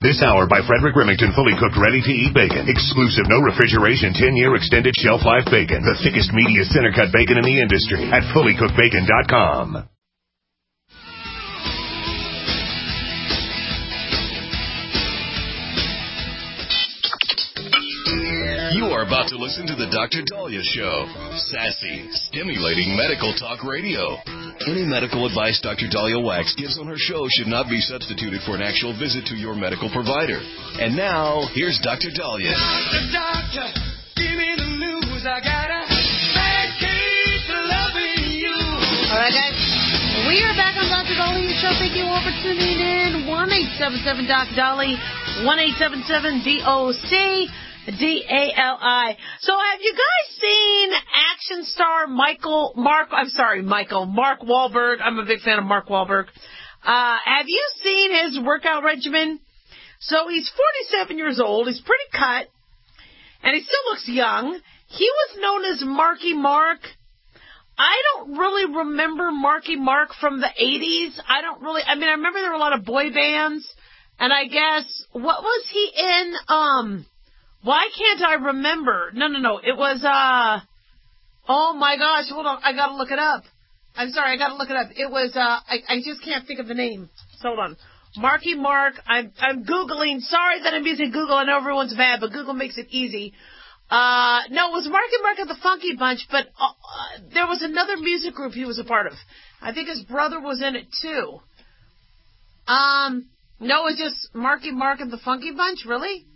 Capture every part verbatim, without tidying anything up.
This hour by Frederick Remington, fully cooked, ready-to-eat bacon. Exclusive, no refrigeration, ten-year extended shelf life bacon. The thickest, meatiest, center-cut bacon in the industry at fully cooked bacon dot com. You are about to listen to the Doctor Dahlia Show. Sassy, stimulating medical talk radio. Any medical advice Doctor Dahlia Wax gives on her show should not be substituted for an actual visit to your medical provider. And now, here's Doctor Dahlia. Doctor, doctor, give me the news. I got a bad case of loving you. All right, guys. We are back on Doctor Dahlia Show. Thank you all for tuning in. one eight seven seven Doc Dolly, one eight seven seven D O C. D A L I. So have you guys seen action star Michael, Mark, I'm sorry, Michael, Mark Wahlberg? I'm a big fan of Mark Wahlberg. Uh, have you seen his workout regimen? So he's forty-seven years old. He's pretty cut. And he still looks young. He was known as Marky Mark. I don't really remember Marky Mark from the eighties. I don't really, I mean, I remember there were a lot of boy bands. And I guess, what was he in, um... Why can't I remember? No, no, no. It was, uh, oh my gosh, hold on. I gotta look it up. I'm sorry, I gotta look it up. It was, uh, I, I just can't think of the name. So hold on. Marky Mark. I'm, I'm Googling. Sorry that I'm using Google. I know everyone's mad, but Google makes it easy. Uh, no, it was Marky Mark of the Funky Bunch, but, uh, there was another music group he was a part of. I think his brother was in it too. Um, no, it was just Marky Mark and the Funky Bunch? Really?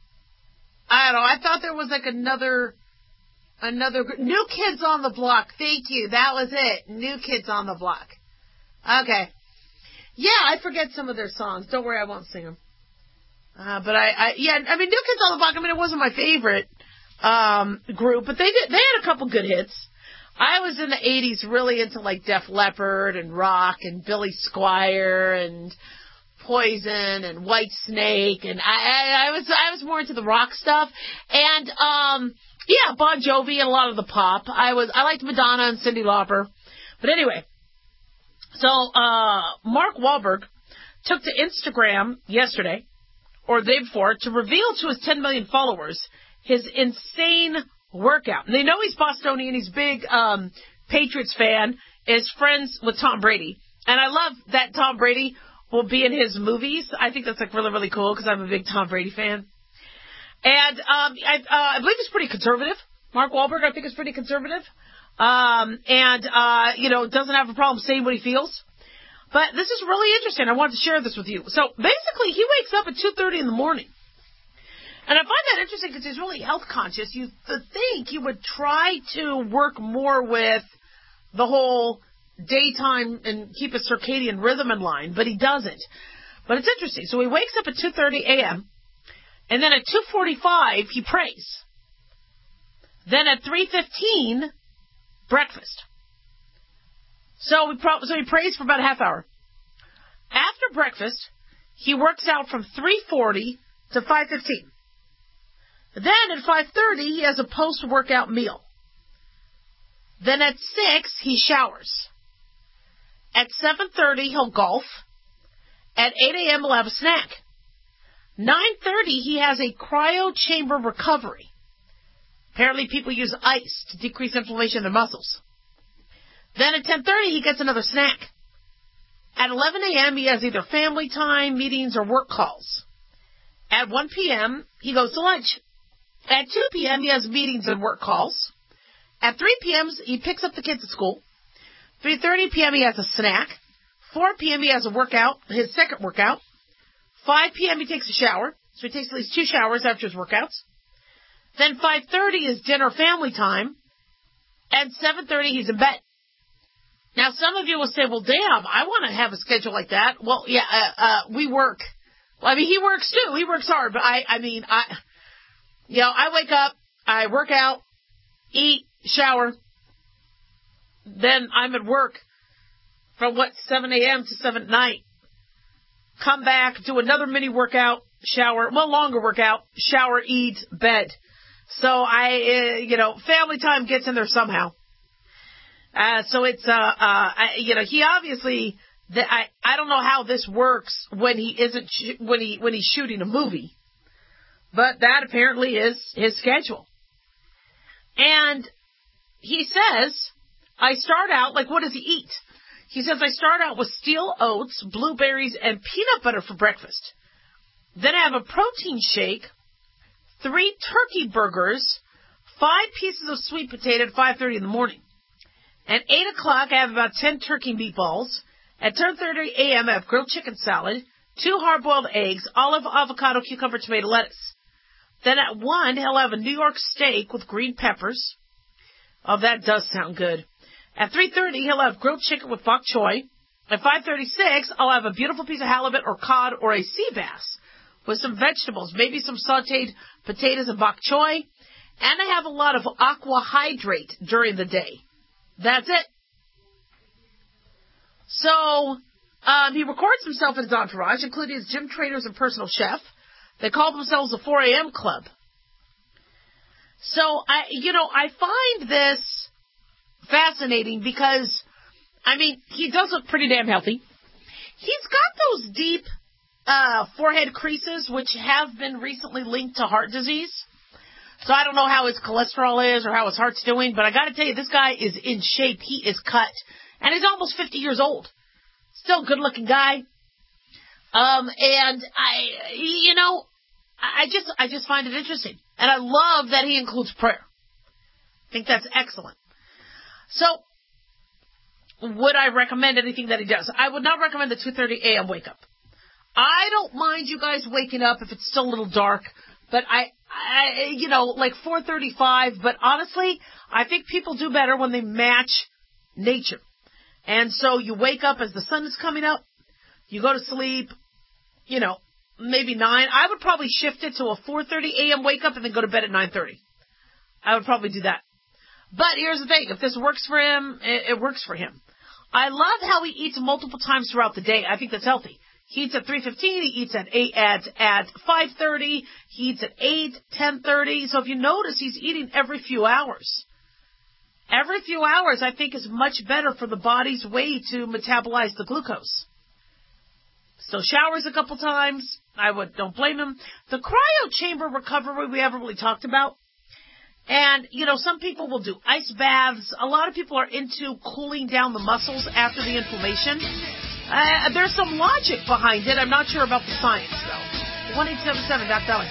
I don't know. I thought there was like another, another, New Kids on the Block. Thank you. That was it. New Kids on the Block. Okay. Yeah, I forget some of their songs. Don't worry, I won't sing them. Uh, but I, I, yeah, I mean, New Kids on the Block, I mean, it wasn't my favorite, um, group, but they did, they had a couple good hits. I was in the eighties really into like Def Leppard and rock and Billy Squier and Poison and White Snake, and I, I, I was I was more into the rock stuff, and um yeah, Bon Jovi and a lot of the pop. I was I liked Madonna and Cyndi Lauper, but anyway, so uh Mark Wahlberg took to Instagram yesterday or the day before to reveal to his ten million followers his insane workout. And they know he's Bostonian, he's a big um Patriots fan, is friends with Tom Brady, and I love that Tom Brady will be in his movies. I think that's like really, really cool because I'm a big Tom Brady fan. And um, I, uh, I believe he's pretty conservative. Mark Wahlberg, I think, is pretty conservative. Um, and, uh, you know, doesn't have a problem saying what he feels. But this is really interesting. I wanted to share this with you. So basically, he wakes up at two thirty in the morning. And I find that interesting because he's really health conscious. You think he would try to work more with the whole daytime and keep a circadian rhythm in line, but he doesn't. But it's interesting. So he wakes up at two thirty a.m., and then at two forty-five, he prays. Then at three fifteen, breakfast. So, we pro- so he prays for about a half hour. After breakfast, he works out from three forty to five fifteen. Then at five thirty, he has a post-workout meal. Then at six, he showers. At seven thirty, he'll golf. At eight a.m., he'll have a snack. nine thirty, he has a cryo chamber recovery. Apparently, people use ice to decrease inflammation in their muscles. Then at ten thirty, he gets another snack. At eleven a.m., he has either family time, meetings, or work calls. At one p.m., he goes to lunch. At two p.m., he has meetings and work calls. At three p.m., he picks up the kids at school. three thirty p.m. he has a snack. four p.m. he has a workout, his second workout. five p.m. he takes a shower. So he takes at least two showers after his workouts. Then five thirty is dinner family time. And seven thirty he's in bed. Now some of you will say, well, damn, I want to have a schedule like that. Well, yeah, uh, uh, we work. Well, I mean, he works too. He works hard. But I, I mean, I, you know, I wake up, I work out, eat, shower. Then I'm at work from, what, seven a.m. to seven at night. Come back, do another mini workout, shower, well, longer workout, shower, eat, bed. So I, uh, you know, family time gets in there somehow. Uh, so it's, uh, uh, I, you know, he obviously that I, I don't know how this works when he isn't sh- when he when he's shooting a movie, but that apparently is his schedule. And he says, I start out, like, what does he eat? He says, I start out with steel oats, blueberries, and peanut butter for breakfast. Then I have a protein shake, three turkey burgers, five pieces of sweet potato at five thirty in the morning. At eight o'clock, I have about ten turkey meatballs. At ten thirty a.m., I have grilled chicken salad, two hard-boiled eggs, olive, avocado, cucumber, tomato, lettuce. Then at one, he'll have a New York steak with green peppers. Oh, that does sound good. At three thirty, he'll have grilled chicken with bok choy. At five thirty-six, I'll have a beautiful piece of halibut or cod or a sea bass with some vegetables, maybe some sauteed potatoes and bok choy. And I have a lot of aqua hydrate during the day. That's it. So, um, he records himself in his entourage, including his gym trainers and personal chef. They call themselves the four a.m. Club. So, I, you know, I find this fascinating because, I mean, he does look pretty damn healthy. He's got those deep uh, forehead creases, which have been recently linked to heart disease. So I don't know how his cholesterol is or how his heart's doing, but I got to tell you, this guy is in shape. He is cut. And he's almost fifty years old. Still a good-looking guy. Um, and I, you know, I just, I just find it interesting. And I love that he includes prayer. I think that's excellent. So, would I recommend anything that he does? I would not recommend the two thirty a.m. wake up. I don't mind you guys waking up if it's still a little dark, but I, I, you know, like four thirty-five, but honestly, I think people do better when they match nature. And so you wake up as the sun is coming up, you go to sleep, you know, maybe nine. I would probably shift it to a four thirty a.m. wake up and then go to bed at nine thirty. I would probably do that. But here's the thing. If this works for him, it, it works for him. I love how he eats multiple times throughout the day. I think that's healthy. He eats at three fifteen. He eats at eight at at five thirty. He eats at eight, ten thirty. So if you notice, he's eating every few hours. Every few hours, I think, is much better for the body's way to metabolize the glucose. So showers a couple times. I would don't blame him. The cryo chamber recovery we haven't really talked about. And, you know, some people will do ice baths. A lot of people are into cooling down the muscles after the inflammation. Uh, there's some logic behind it. I'm not sure about the science, though. one eight seven seven, Doc Dolly.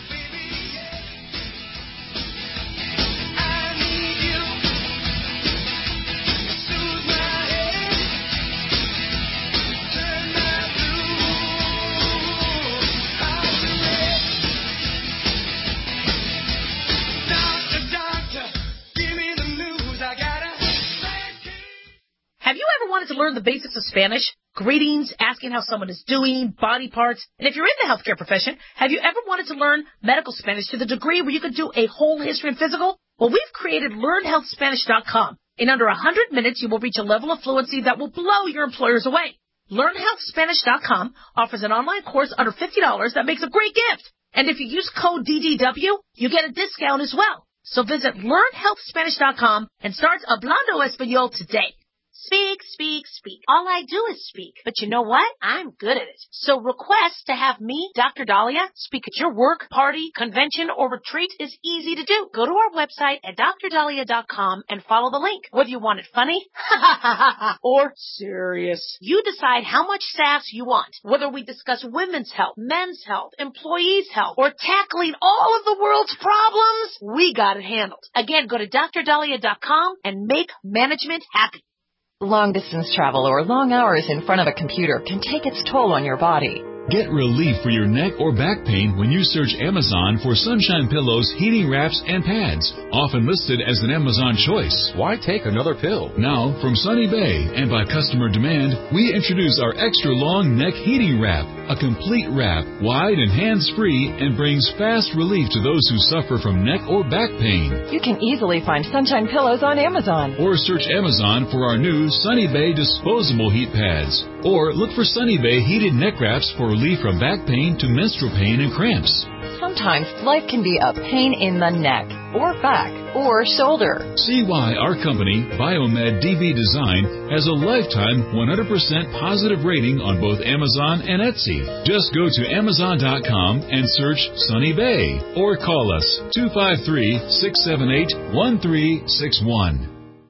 Have you ever wanted to learn the basics of Spanish? Greetings, asking how someone is doing, body parts. And if you're in the healthcare profession, have you ever wanted to learn medical Spanish to the degree where you could do a whole history and physical? Well, we've created learn health spanish dot com. In under one hundred minutes, you will reach a level of fluency that will blow your employers away. learn health spanish dot com offers an online course under fifty dollars that makes a great gift. And if you use code D D W, you get a discount as well. So visit learn health spanish dot com and start Hablando Español today. Speak, speak, speak. All I do is speak. But you know what? I'm good at it. So request to have me, Doctor Dahlia, speak at your work, party, convention, or retreat is easy to do. Go to our website at dr dahlia dot com and follow the link. Whether you want it funny or serious, you decide how much sass you want. Whether we discuss women's health, men's health, employees' health, or tackling all of the world's problems, we got it handled. Again, go to dr dahlia dot com and make management happy. Long-distance travel or long hours in front of a computer can take its toll on your body. Get relief for your neck or back pain when you search Amazon for Sunshine Pillows, heating wraps, and pads, often listed as an Amazon choice. Why take another pill? Now, from Sunny Bay and by customer demand, we introduce our extra long neck heating wrap, a complete wrap, wide and hands-free, and brings fast relief to those who suffer from neck or back pain. You can easily find Sunshine Pillows on Amazon. Or search Amazon for our new Sunny Bay disposable heat pads. Or look for Sunny Bay heated neck wraps for relief from back pain to menstrual pain and cramps. sometimes life can be a pain in the neck, or back, or shoulder. See why our company, Biomed D B Design, has a lifetime one hundred percent positive rating on both Amazon and Etsy. Just go to Amazon dot com and search Sunny Bay, or call us two five three, six seven eight, one three six one.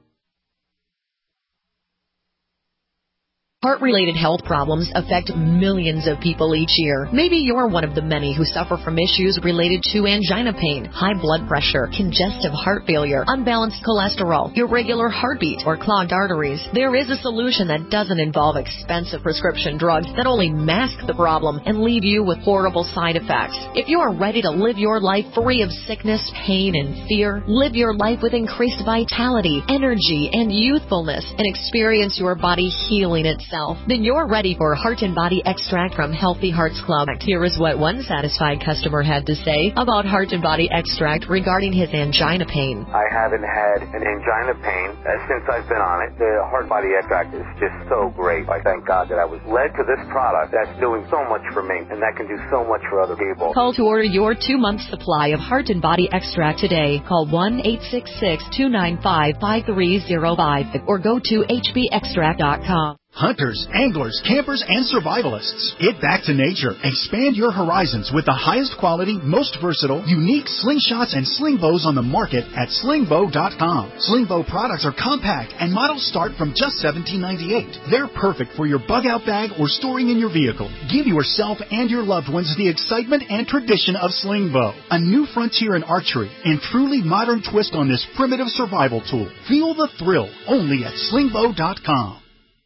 Heart-related health problems affect millions of people each year. Maybe you're one of the many who suffer from issues related to angina pain, high blood pressure, congestive heart failure, unbalanced cholesterol, irregular heartbeat, or clogged arteries. There is a solution that doesn't involve expensive prescription drugs that only mask the problem and leave you with horrible side effects. If you are ready to live your life free of sickness, pain, and fear, live your life with increased vitality, energy, and youthfulness, and experience your body healing itself, then you're ready for Heart and Body Extract from Healthy Hearts Club. Here is what one satisfied customer had to say about Heart and Body Extract regarding his angina pain. I haven't had an angina pain uh, since I've been on it. The Heart Body Extract is just so great. I thank God that I was led to this product that's doing so much for me, and that can do so much for other people. Call to order your two-month supply of Heart and Body Extract today. Call one eight six six, two nine five, five three zero five or go to H B extract dot com. Hunters, anglers, campers, and survivalists. Get back to nature. Expand your horizons with the highest quality, most versatile, unique slingshots and sling bows on the market at sling bow dot com. Sling bow products are compact and models start from just seventeen ninety-eight. They're perfect for your bug out bag or storing in your vehicle. Give yourself and your loved ones the excitement and tradition of sling bow. A new frontier in archery and truly modern twist on this primitive survival tool. Feel the thrill only at sling bow dot com.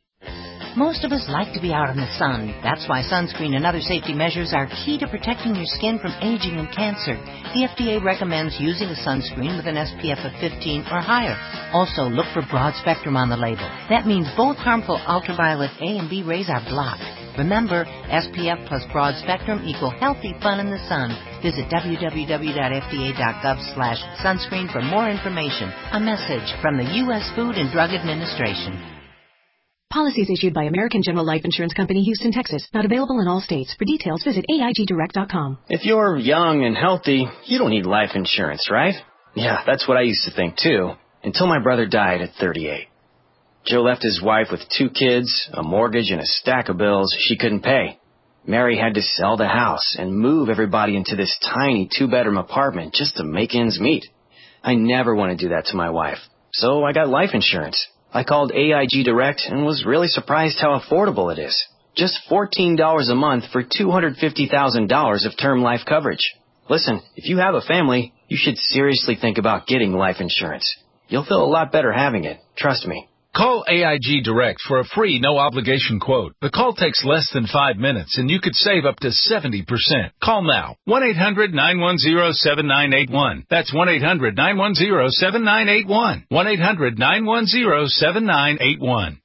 Most of us like to be out in the sun. That's why sunscreen and other safety measures are key to protecting your skin from aging and cancer. The F D A recommends using a sunscreen with an S P F of fifteen or higher. Also, look for broad spectrum on the label. That means both harmful ultraviolet A and B rays are blocked. Remember, S P F plus broad spectrum equal healthy fun in the sun. Visit w w w dot f d a dot gov slash sunscreen for more information. A message from the U S Food and Drug Administration. Policies issued by American General Life Insurance Company, Houston, Texas. Not available in all states. For details, visit A I G direct dot com. If you're young and healthy, you don't need life insurance, right? Yeah, that's what I used to think, too, until my brother died at thirty-eight. Joe left his wife with two kids, a mortgage, and a stack of bills she couldn't pay. Mary had to sell the house and move everybody into this tiny two-bedroom apartment just to make ends meet. I never want to do that to my wife, so I got life insurance. I called A I G Direct and was really surprised how affordable it is. Just fourteen dollars a month for two hundred fifty thousand dollars of term life coverage. Listen, if you have a family, you should seriously think about getting life insurance. You'll feel a lot better having it. Trust me. Call A I G Direct for a free, no-obligation quote. The call takes less than five minutes, and you could save up to seventy percent. Call now. one eight hundred nine one zero seven nine eight one. That's one eight hundred nine one zero seven nine eight one. one eight hundred nine one zero seven nine eight one.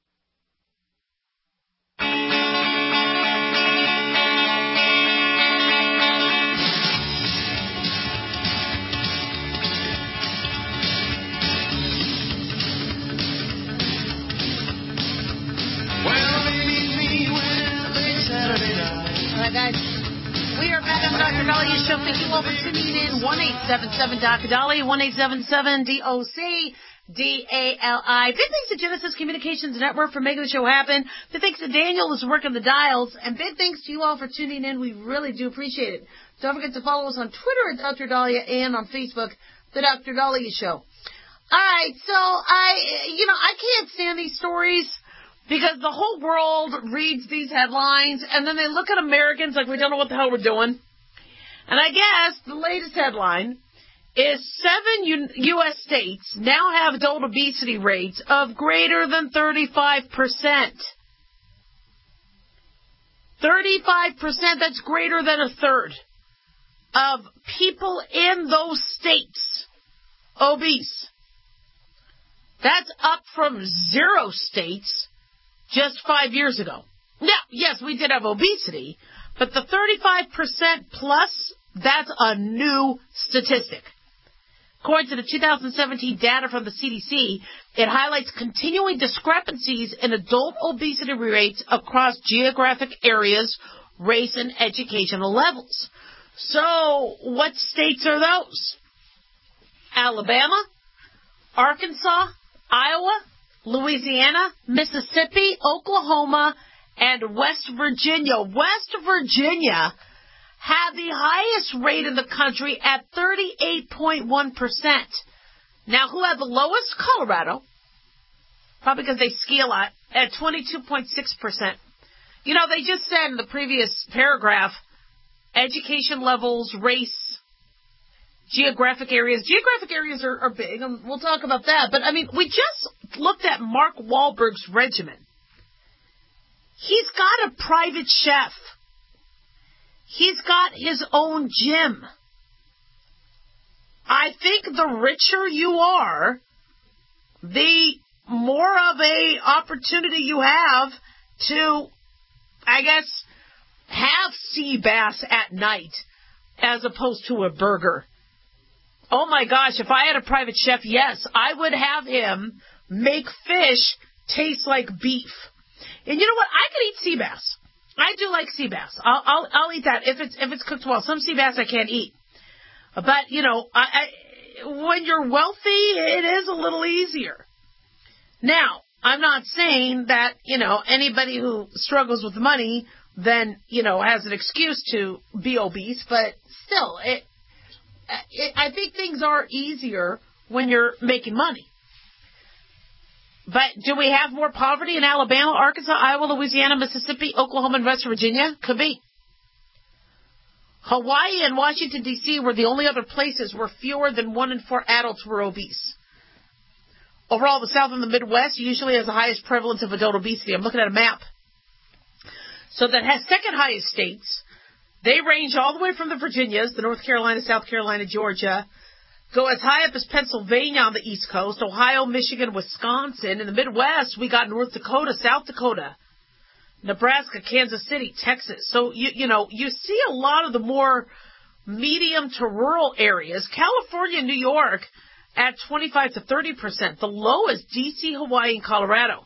Guys, we are back on the Doctor Dahlia Show. Thank you all for tuning in. one eight seven seven Doctor Dahlia, one eight seven seven D O C D A L I. Big thanks to Genesis Communications Network for making the show happen. Big thanks to Daniel who's working the dials. And big thanks to you all for tuning in. We really do appreciate it. Don't forget to follow us on Twitter at Doctor Dahlia and on Facebook, The Doctor Dahlia Show. All right, so I, you know, I can't stand these stories. Because the whole world reads these headlines, and then they look at Americans like we don't know what the hell we're doing. And I guess the latest headline is seven U S states now have adult obesity rates of greater than thirty-five percent. thirty-five percent, that's greater than a third of people in those states obese. That's up from zero states just five years ago. Now, yes, we did have obesity, but the thirty-five percent plus, that's a new statistic. According to the two thousand seventeen data from the C D C, it highlights continuing discrepancies in adult obesity rates across geographic areas, race, and educational levels. So, what states are those? Alabama, Arkansas, Iowa, Louisiana, Mississippi, Oklahoma, and West Virginia. West Virginia had the highest rate in the country at thirty-eight point one percent. Now, who had the lowest? Colorado. Probably because they ski a lot, at twenty-two point six percent. You know, they just said in the previous paragraph, education levels, race, geographic areas. Geographic areas are, are big, and we'll talk about that. But, I mean, we just looked at Mark Wahlberg's regimen. He's got a private chef. He's got his own gym. I think the richer you are, the more of a opportunity you have to, I guess, have sea bass at night as opposed to a burger. Oh my gosh, if I had a private chef, yes, I would have him make fish taste like beef. And you know what? I could eat sea bass. I do like sea bass. I'll, I'll, I'll eat that if it's if it's cooked well. Some sea bass I can't eat. But, you know, I, I, when you're wealthy, it is a little easier. Now, I'm not saying that, you know, anybody who struggles with money then, you know, has an excuse to be obese, but still, it, it, I think things are easier when you're making money. But do we have more poverty in Alabama, Arkansas, Iowa, Louisiana, Mississippi, Oklahoma, and West Virginia? Could be. Hawaii and Washington, D C were the only other places where fewer than one in four adults were obese. Overall, the South and the Midwest usually has the highest prevalence of adult obesity. I'm looking at a map. So that has second highest states. They range all the way from the Virginias, the North Carolina, South Carolina, Georgia, go as high up as Pennsylvania on the East Coast, Ohio, Michigan, Wisconsin. In the Midwest, we got North Dakota, South Dakota, Nebraska, Kansas City, Texas. So, you, you know, you see a lot of the more medium to rural areas. California and New York at twenty-five to thirty percent. The lowest, D C, Hawaii, and Colorado.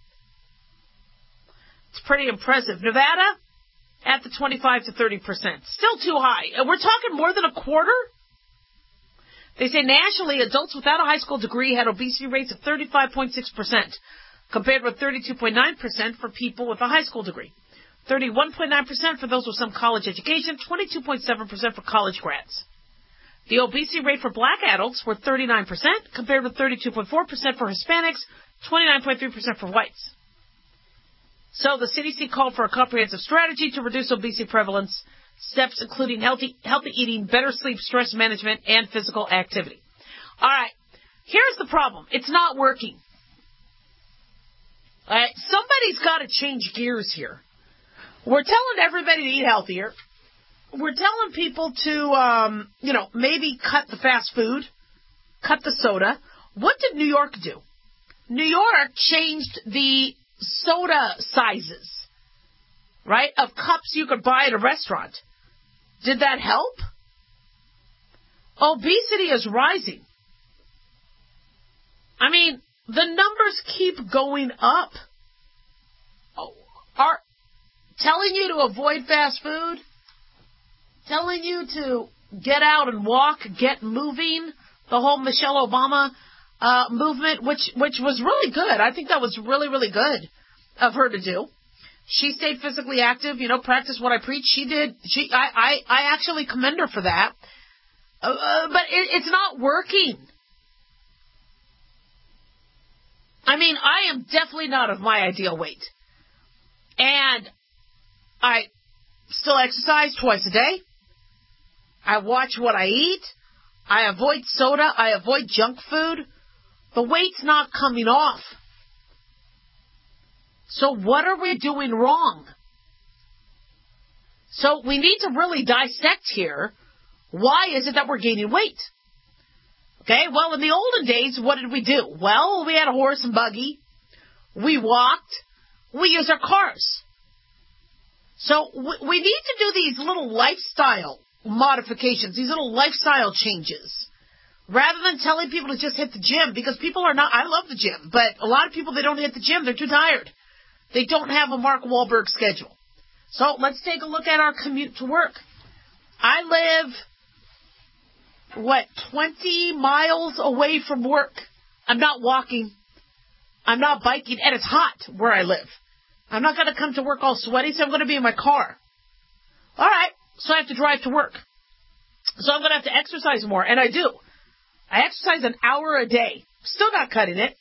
It's pretty impressive. Nevada at the twenty-five to thirty percent. Still too high. And we're talking more than a quarter? They say nationally, adults without a high school degree had obesity rates of thirty-five point six percent, compared with thirty-two point nine percent for people with a high school degree, thirty-one point nine percent for those with some college education, twenty-two point seven percent for college grads. The obesity rate for black adults were thirty-nine percent, compared with thirty-two point four percent for Hispanics, twenty-nine point three percent for whites. So the C D C called for a comprehensive strategy to reduce obesity prevalence, steps including healthy healthy eating, better sleep, stress management, and physical activity. All right, here's the problem. It's not working. All right, somebody's got to change gears here. We're telling everybody to eat healthier. We're telling people to, um, you know, maybe cut the fast food, cut the soda. What did New York do? New York changed the soda sizes, right, of cups you could buy at a restaurant. Did that help? Obesity is rising. I mean, the numbers keep going up. Oh, are telling you to avoid fast food, telling you to get out and walk, get moving, the whole Michelle Obama uh, movement, which which was really good. I think that was really, really good of her to do. She stayed physically active, you know, practice what I preach. She did. She, I, I, I actually commend her for that. Uh, uh, but it, it's not working. I mean, I am definitely not of my ideal weight. And I still exercise twice a day. I watch what I eat. I avoid soda. I avoid junk food. The weight's not coming off. So what are we doing wrong? So we need to really dissect here. Why is it that we're gaining weight? Okay, well, in the olden days, what did we do? Well, we had a horse and buggy. We walked. We used our cars. So we need to do these little lifestyle modifications, these little lifestyle changes, rather than telling people to just hit the gym, because people are not, I love the gym, but a lot of people, they don't hit the gym. They're too tired. They don't have a Mark Wahlberg schedule. So let's take a look at our commute to work. I live, what, twenty miles away from work. I'm not walking. I'm not biking, and it's hot where I live. I'm not going to come to work all sweaty, so I'm going to be in my car. All right, so I have to drive to work. So I'm going to have to exercise more, and I do. I exercise an hour a day. Still not cutting it.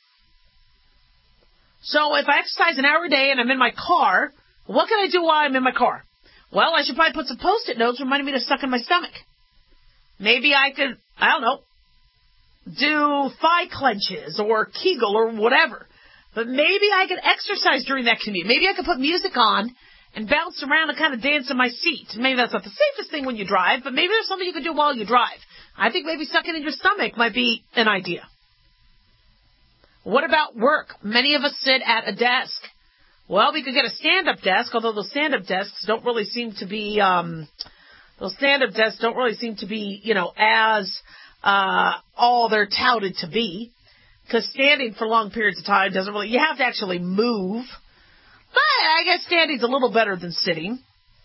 So if I exercise an hour a day and I'm in my car, what can I do while I'm in my car? Well, I should probably put some Post-it notes reminding me to suck in my stomach. Maybe I could, I don't know, do thigh clenches or Kegel or whatever. But maybe I could exercise during that commute. Maybe I could put music on and bounce around and kind of dance in my seat. Maybe that's not the safest thing when you drive, but maybe there's something you can do while you drive. I think maybe sucking in your stomach might be an idea. What about work? Many of us sit at a desk. Well, we could get a stand-up desk, although those stand-up desks don't really seem to be, um, those stand-up desks don't really seem to be, you know, as uh, all they're touted to be. Because standing for long periods of time doesn't really, you have to actually move. But I guess standing's a little better than sitting.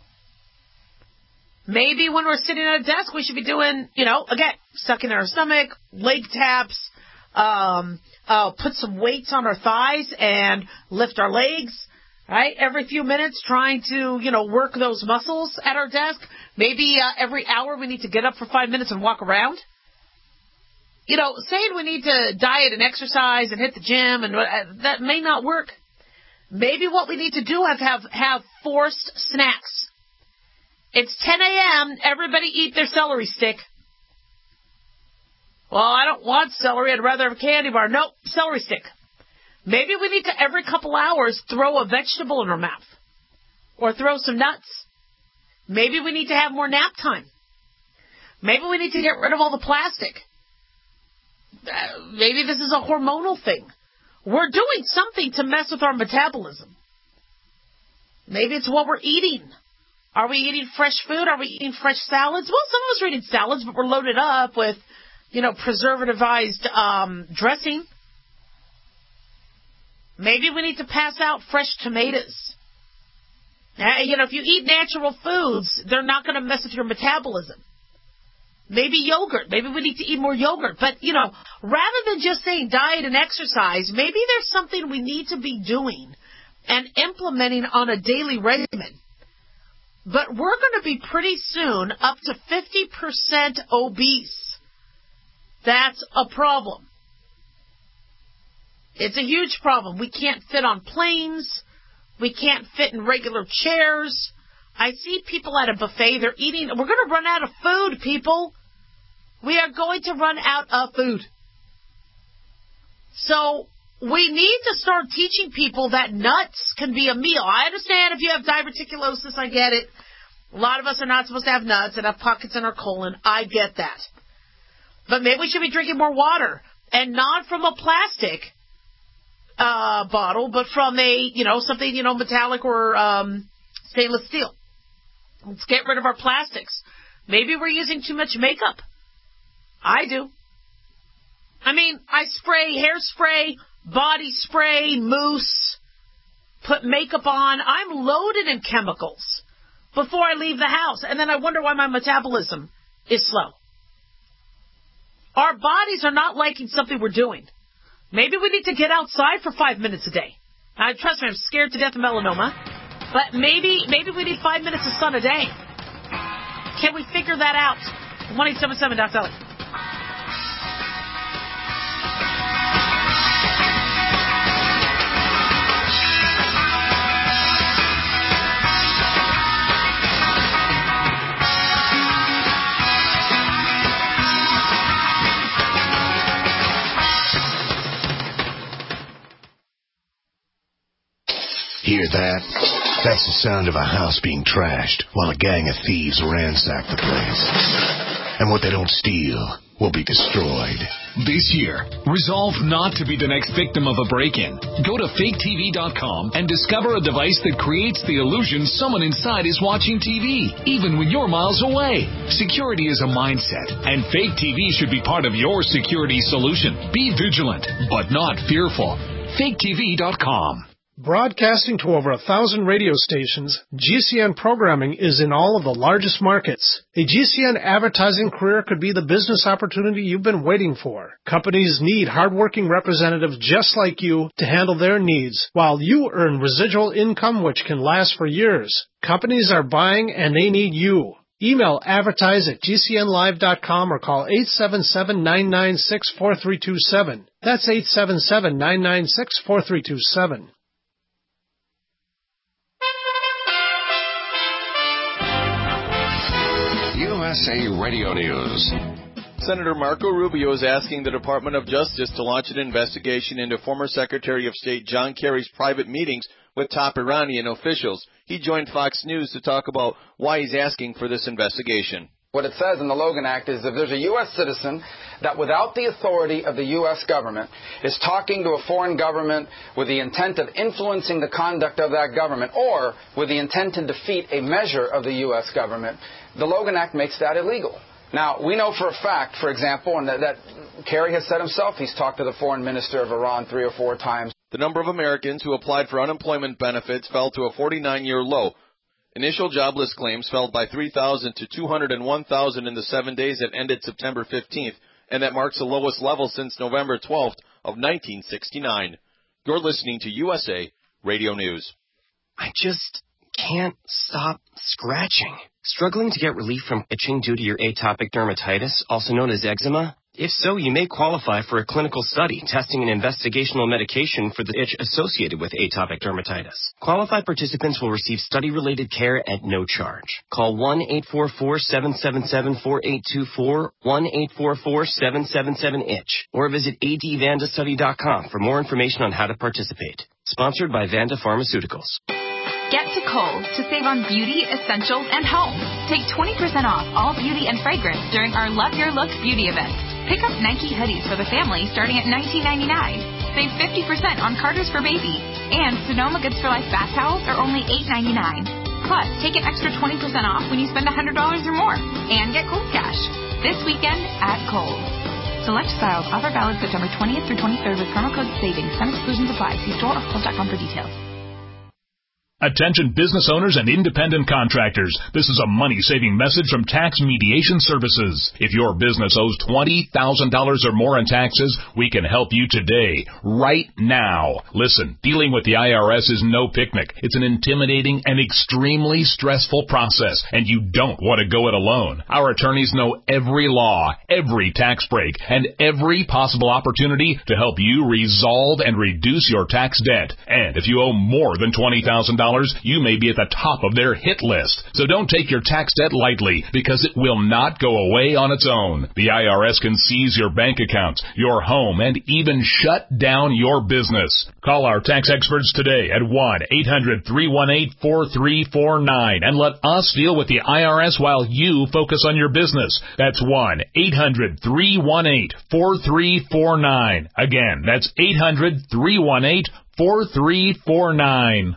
Maybe when we're sitting at a desk, we should be doing, you know, again, sucking in our stomach, leg taps, um, uh, put some weights on our thighs and lift our legs, right? Every few minutes trying to, you know, work those muscles at our desk. Maybe uh, every hour we need to get up for five minutes and walk around. You know, saying we need to diet and exercise and hit the gym, and uh, that may not work. Maybe what we need to do is have, have forced snacks. It's ten a.m., everybody eat their celery stick. Well, I don't want celery, I'd rather have a candy bar. Nope, celery stick. Maybe we need to, every couple hours, throw a vegetable in our mouth. Or throw some nuts. Maybe we need to have more nap time. Maybe we need to get rid of all the plastic. Uh, maybe this is a hormonal thing. We're doing something to mess with our metabolism. Maybe it's what we're eating. Are we eating fresh food? Are we eating fresh salads? Well, some of us are eating salads, but we're loaded up with, you know, preservativized um, dressing. Maybe we need to pass out fresh tomatoes. Uh, you know, if you eat natural foods, they're not going to mess with your metabolism. Maybe yogurt. Maybe we need to eat more yogurt. But, you know, rather than just saying diet and exercise, maybe there's something we need to be doing and implementing on a daily regimen. But we're going to be pretty soon up to fifty percent obese. That's a problem. It's a huge problem. We can't fit on planes. We can't fit in regular chairs. I see people at a buffet. They're eating. We're going to run out of food, people. We are going to run out of food. So we need to start teaching people that nuts can be a meal. I understand if you have diverticulosis, I get it. A lot of us are not supposed to have nuts and have pockets in our colon. I get that. But maybe we should be drinking more water. And not from a plastic uh, bottle, but from a, you know, something, you know, metallic or um, stainless steel. Let's get rid of our plastics. Maybe we're using too much makeup. I do. I mean, I spray hairspray, body spray, mousse, put makeup on. I'm loaded in chemicals before I leave the house. And then I wonder why my metabolism is slow. Our bodies are not liking something we're doing. Maybe we need to get outside for five minutes a day. Now, trust me, I'm scared to death of melanoma. But maybe maybe we need five minutes of sun a day. Can we figure that out? one eight seven seven Doc Dolly. Hear that? That's the sound of a house being trashed while a gang of thieves ransack the place. And what they don't steal will be destroyed. This year, resolve not to be the next victim of a break-in. Go to fake T V dot com and discover a device that creates the illusion someone inside is watching T V, even when you're miles away. Security is a mindset, and Fake T V should be part of your security solution. Be vigilant, but not fearful. fake T V dot com. Broadcasting to over a thousand radio stations, G C N programming is in all of the largest markets. A G C N advertising career could be the business opportunity you've been waiting for. Companies need hardworking representatives just like you to handle their needs, while you earn residual income which can last for years. Companies are buying and they need you. Email advertise at g c n live dot com or call eight seven seven, nine nine six, four three two seven. That's eight seven seven, nine nine six, four three two seven. U S A Radio News. Senator Marco Rubio is asking the Department of Justice to launch an investigation into former Secretary of State John Kerry's private meetings with top Iranian officials. He joined Fox News to talk about why he's asking for this investigation. What it says in the Logan Act is if there's a U S citizen that without the authority of the U S government is talking to a foreign government with the intent of influencing the conduct of that government or with the intent to defeat a measure of the U S government, the Logan Act makes that illegal. Now, we know for a fact, for example, and that, that Kerry has said himself, he's talked to the foreign minister of Iran three or four times. The number of Americans who applied for unemployment benefits fell to a forty-nine-year low. Initial jobless claims fell by three thousand to two hundred one thousand in the seven days that ended September fifteenth, and that marks the lowest level since November twelfth of nineteen sixty-nine. You're listening to U S A Radio News. I just can't stop scratching. Struggling to get relief from itching due to your atopic dermatitis, also known as eczema? If so, you may qualify for a clinical study testing an investigational medication for the itch associated with atopic dermatitis. Qualified participants will receive study-related care at no charge. Call one eight four four, seven seven seven, four eight two four, one eight four four, seven seven seven, itch, or visit a d vanda study dot com for more information on how to participate. Sponsored by Vanda Pharmaceuticals. Get to Kohl's to save on beauty, essentials, and home. Take twenty percent off all beauty and fragrance during our Love Your Look beauty event. Pick up Nike hoodies for the family starting at nineteen ninety-nine. Save fifty percent on Carter's for Baby. And Sonoma Goods for Life bath towels are only eight ninety-nine. Plus, take an extra twenty percent off when you spend one hundred dollars or more. And get Kohl's Cash. This weekend at Kohl's. Select styles. Offer valid September twentieth through twenty-third with promo code SAVINGS. Some exclusions apply. See store or Kohl's dot com for details. Attention business owners and independent contractors. This is a money-saving message from Tax Mediation Services. If your business owes twenty thousand dollars or more in taxes, we can help you today, right now. Listen, dealing with the I R S is no picnic. It's an intimidating and extremely stressful process, and you don't want to go it alone. Our attorneys know every law, every tax break, and every possible opportunity to help you resolve and reduce your tax debt. And if you owe more than twenty thousand dollars, you may be at the top of their hit list. So don't take your tax debt lightly, because it will not go away on its own. The I R S can seize your bank accounts, your home, and even shut down your business. Call our tax experts today at one eight hundred, three one eight, four three four nine and let us deal with the I R S while you focus on your business. That's one eight hundred, three one eight, four three four nine. Again, that's eight hundred, three one eight, four three four nine.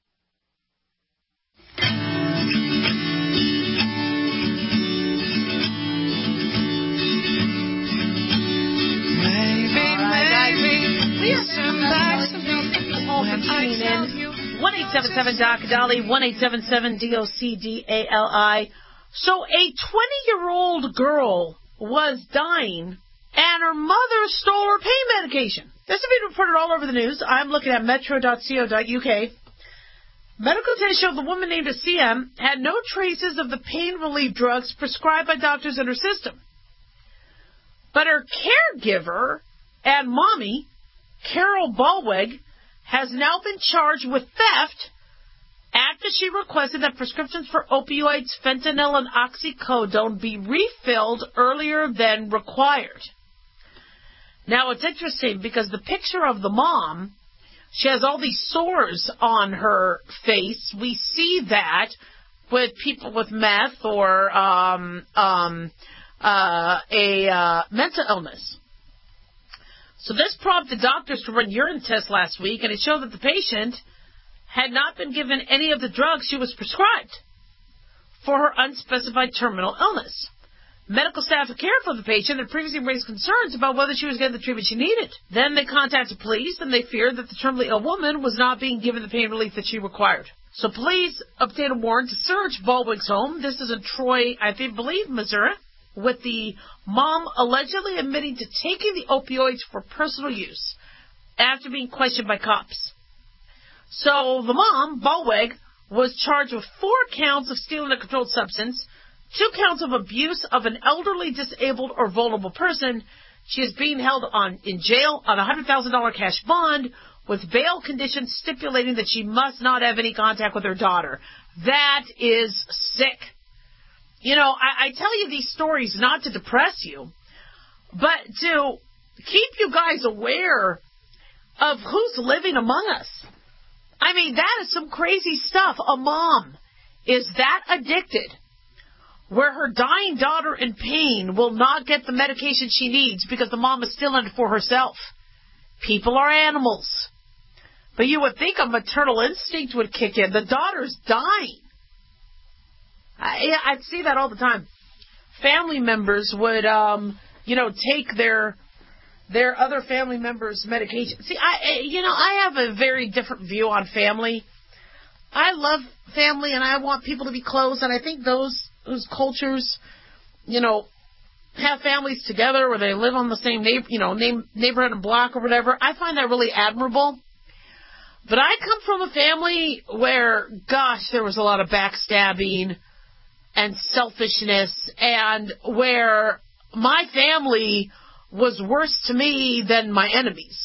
one eight seven seven doc Dolly, one eight seven seven D O C D A L I. So a twenty-year-old girl was dying, and her mother stole her pain medication. This has been reported all over the news. I'm looking at metro dot co dot u k. Medical tests show the woman named C M had no traces of the pain relief drugs prescribed by doctors in her system. But her caregiver and mommy, Carol Ballweg, has now been charged with theft after she requested that prescriptions for opioids, fentanyl, and oxycodone be refilled earlier than required. Now, it's interesting because the picture of the mom, she has all these sores on her face. We see that with people with meth or um, um, uh, a uh, mental illness. So this prompted doctors to run urine tests last week, and it showed that the patient had not been given any of the drugs she was prescribed for her unspecified terminal illness. Medical staff who cared for the patient had previously raised concerns about whether she was getting the treatment she needed. Then they contacted police, and they feared that the terminally ill woman was not being given the pain relief that she required. So police obtained a warrant to search Baldwig's home. This is in Troy, I think, believe, Missouri, with the mom allegedly admitting to taking the opioids for personal use after being questioned by cops. So the mom, Baldwig, was charged with four counts of stealing a controlled substance, two counts of abuse of an elderly, disabled, or vulnerable person. She is being held on in jail on a one hundred thousand dollars cash bond with bail conditions stipulating that she must not have any contact with her daughter. That is sick. You know, I, I tell you these stories not to depress you, but to keep you guys aware of who's living among us. I mean, that is some crazy stuff. A mom is that addicted where her dying daughter in pain will not get the medication she needs because the mom is stealing it for herself. People are animals. But you would think a maternal instinct would kick in. The daughter's dying. I, I'd see that all the time. Family members would, um, you know, take their their other family members' medication. See, I, you know, I have a very different view on family. I love family, and I want people to be close, and I think those whose cultures, you know, have families together where they live on the same neighbor, you know, name, neighborhood and block or whatever, I find that really admirable. But I come from a family where, gosh, there was a lot of backstabbing and selfishness, and where my family was worse to me than my enemies.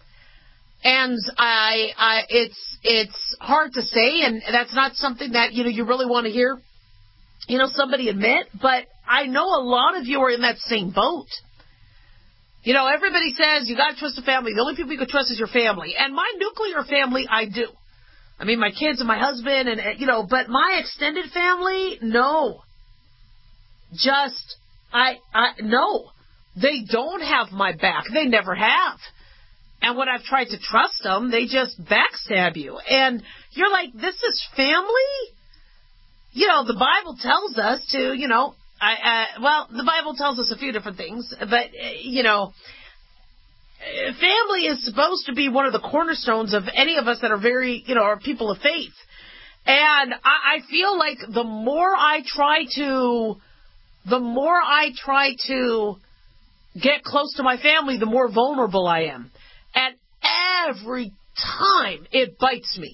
And I, I, it's, it's hard to say, and that's not something that, you know, you really want to hear, you know, somebody admit, but I know a lot of you are in that same boat. You know, everybody says you got to trust the family. The only people you can trust is your family. And my nuclear family, I do. I mean, my kids and my husband and, you know, but my extended family, no. Just, I, I, no. They don't have my back. They never have. And when I've tried to trust them, they just backstab you. And you're like, this is family? You know, the Bible tells us to, you know, I, I, well, the Bible tells us a few different things, but, uh, you know, family is supposed to be one of the cornerstones of any of us that are very, you know, are people of faith. And I, I feel like the more I try to, the more I try to get close to my family, the more vulnerable I am. And every time it bites me.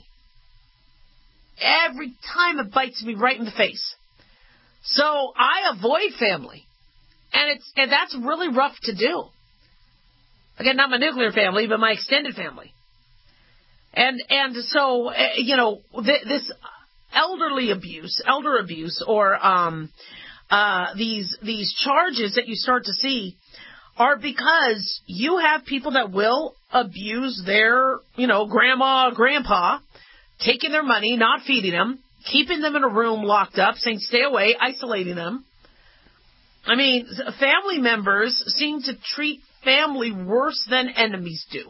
Every time it bites me right in the face. So I avoid family. And it's and that's really rough to do. Again, not my nuclear family, but my extended family. And and so, you know, th- this elderly abuse, elder abuse, or um, uh, these these charges that you start to see are because you have people that will abuse their, you know, grandma, grandpa, taking their money, not feeding them, keeping them in a room locked up, saying stay away, isolating them. I mean, family members seem to treat family worse than enemies do.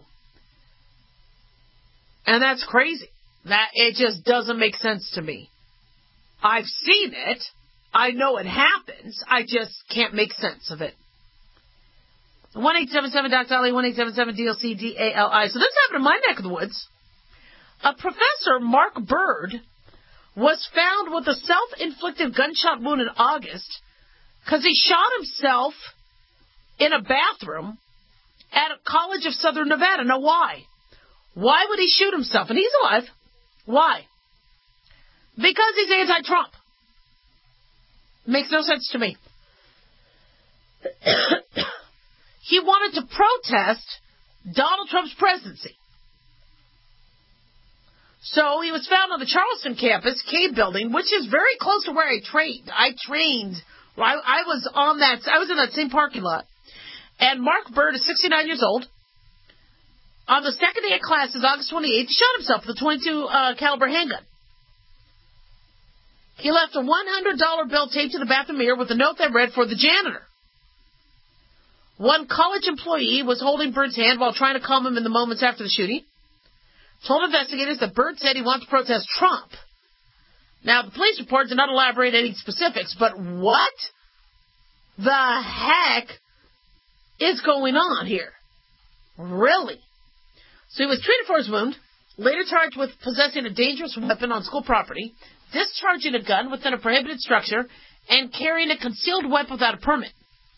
And that's crazy. That it just doesn't make sense to me. I've seen it. I know it happens. I just can't make sense of it. one eight seven seven D O C D A L I, one eight seven seven D L C D A L I. So this happened in my neck of the woods. A professor, Mark Bird, was found with a self-inflicted gunshot wound in August because he shot himself in a bathroom at a College of Southern Nevada. Now, why? Why would he shoot himself? And he's alive. Why? Because he's anti-Trump. Makes no sense to me. He wanted to protest Donald Trump's presidency. So he was found on the Charleston campus, Cade Building, which is very close to where I trained. I trained, I, I was on that, I was in that same parking lot. And Mark Bird is sixty-nine years old. On the second day of classes, August twenty-eighth, he shot himself with a twenty-two uh, caliber handgun. He left a one hundred dollar bill taped to the bathroom mirror with a note that read, "For the janitor." One college employee was holding Bird's hand while trying to calm him in the moments after the shooting. Told investigators that Bird said he wanted to protest Trump. Now, the police report did not elaborate any specifics, but what? the heck is going on here? Really? So he was treated for his wound, later charged with possessing a dangerous weapon on school property, discharging a gun within a prohibited structure, and carrying a concealed weapon without a permit.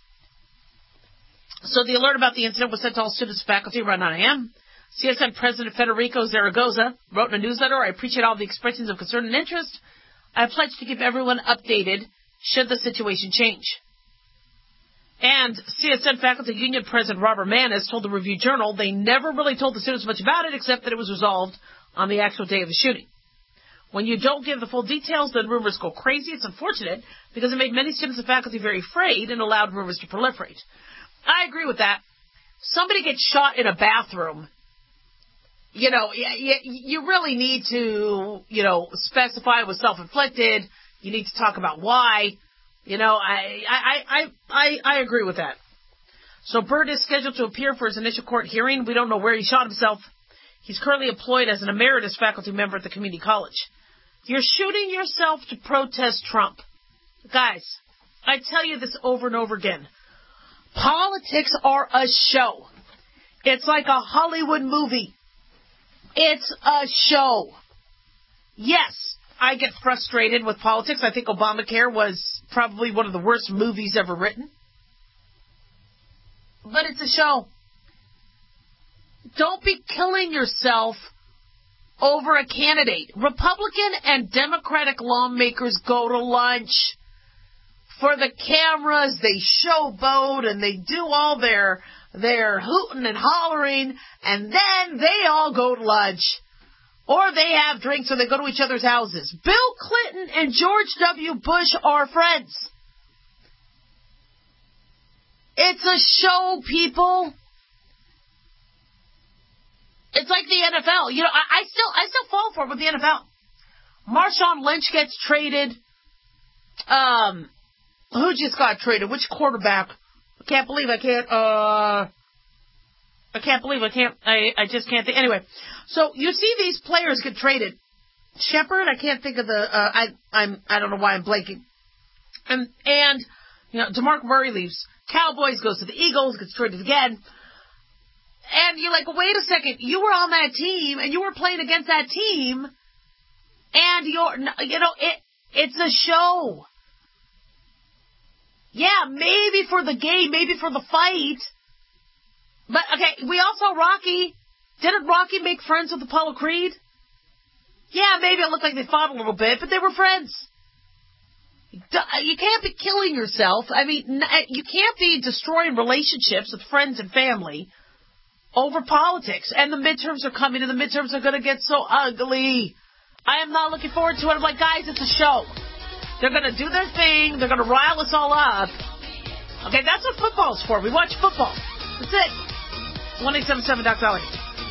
So the alert about the incident was sent to all students and faculty around nine a.m. C S N President Federico Zaragoza wrote in a newsletter, I appreciate all the expressions of concern and interest. I pledge to keep everyone updated should the situation change. And C S N Faculty Union President Robert Manis told the Review Journal they never really told the students much about it except that it was resolved on the actual day of the shooting. When you don't give the full details, then rumors go crazy. It's unfortunate because it made many students and faculty very afraid and allowed rumors to proliferate. I agree with that. Somebody gets shot in a bathroom. You know, you, you really need to, you know, specify it was self-inflicted. You need to talk about why. You know, I, I, I, I, I agree with that. So Byrd is scheduled to appear for his initial court hearing. We don't know where he shot himself. He's currently employed as an emeritus faculty member at the community college. You're shooting yourself to protest Trump. Guys, I tell you this over and over again. Politics are a show. It's like a Hollywood movie. It's a show. Yes, I get frustrated with politics. I think Obamacare was probably one of the worst movies ever written. But it's a show. Don't be killing yourself over a candidate. Republican and Democratic lawmakers go to lunch. For the cameras, they showboat and they do all their their hooting and hollering, and then they all go to lunch. Or they have drinks or they go to each other's houses. Bill Clinton and George W. Bush are friends. It's a show, people. It's like the N F L. You know, I, I still I still fall for it with the N F L. Marshawn Lynch gets traded. Um, who just got traded? Which quarterback? I can't believe I can't. Uh, I can't believe I can't. I I just can't think. Anyway, so you see these players get traded. Shepard, I can't think of the. Uh, I I'm I don't know why I'm blanking. And and you know, DeMarco Murray leaves. Cowboys goes to the Eagles, gets traded again. And you're like, wait a second, you were on that team, and you were playing against that team, and you're, you know, it it's a show. Yeah, maybe for the game, maybe for the fight. But, okay, we all saw Rocky. Didn't Rocky make friends with Apollo Creed? Yeah, maybe it looked like they fought a little bit, but they were friends. You can't be killing yourself. I mean, you can't be destroying relationships with friends and family over politics. And the midterms are coming, and the midterms are going to get so ugly. I am not looking forward to it. I'm like, guys, it's a show. They're going to do their thing. They're going to rile us all up. Okay, that's what football's for. We watch football. That's it. one eight seven seven Doc Dolly.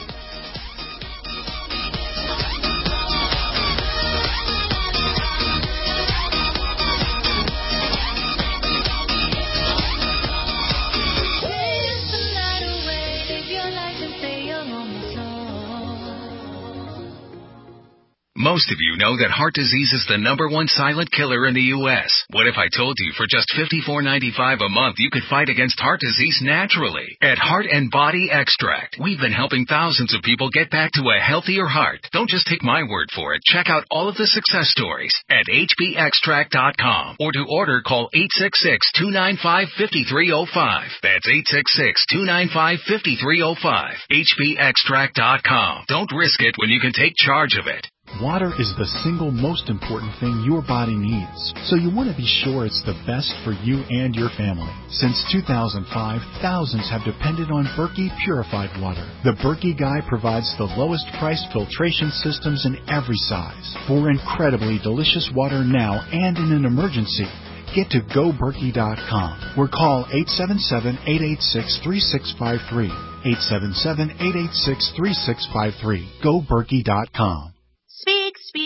Most of you know that heart disease is the number one silent killer in the U S What if I told you for just fifty-four ninety-five a month you could fight against heart disease naturally? At Heart and Body Extract, we've been helping thousands of people get back to a healthier heart. Don't just take my word for it. Check out all of the success stories at H B extract dot com, or to order, call eight six six, two nine five, five three zero five. That's eight six six, two nine five, five three zero five. H B extract dot com. Don't risk it when you can take charge of it. Water is the single most important thing your body needs, so you want to be sure it's the best for you and your family. Since two thousand five, thousands have depended on Berkey purified water. The Berkey Guy provides the lowest priced filtration systems in every size. For incredibly delicious water now and in an emergency, get to go berkey dot com or call eight seven seven, eight eight six, three six five three. eight seven seven, eight eight six, three six five three. go berkey dot com. Speak, speak, speak.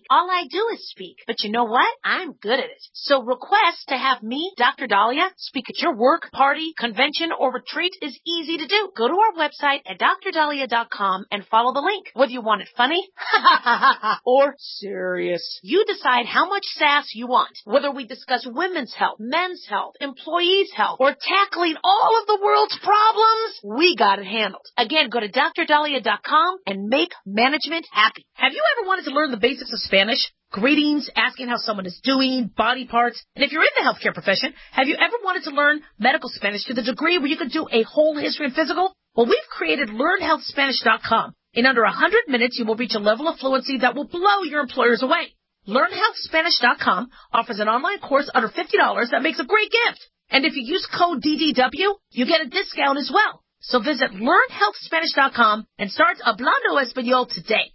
All I do is speak. But you know what? I'm good at it. So request to have me, Doctor Dahlia, speak at your work, party, convention, or retreat is easy to do. Go to our website at d r dahlia dot com and follow the link. Whether you want it funny or serious, you decide how much sass you want. Whether we discuss women's health, men's health, employees' health, or tackling all of the world's problems, we got it handled. Again, go to d r dahlia dot com and make management happy. Have you ever wanted to learn the basics of Spanish? Greetings, asking how someone is doing, body parts. And if you're in the healthcare profession, have you ever wanted to learn medical Spanish to the degree where you could do a whole history and physical? Well, we've created learn health spanish dot com. In under one hundred minutes, you will reach a level of fluency that will blow your employers away. learn health spanish dot com offers an online course under fifty dollars that makes a great gift. And if you use code D D W, you get a discount as well. So visit learn health spanish dot com and start Hablando Español today.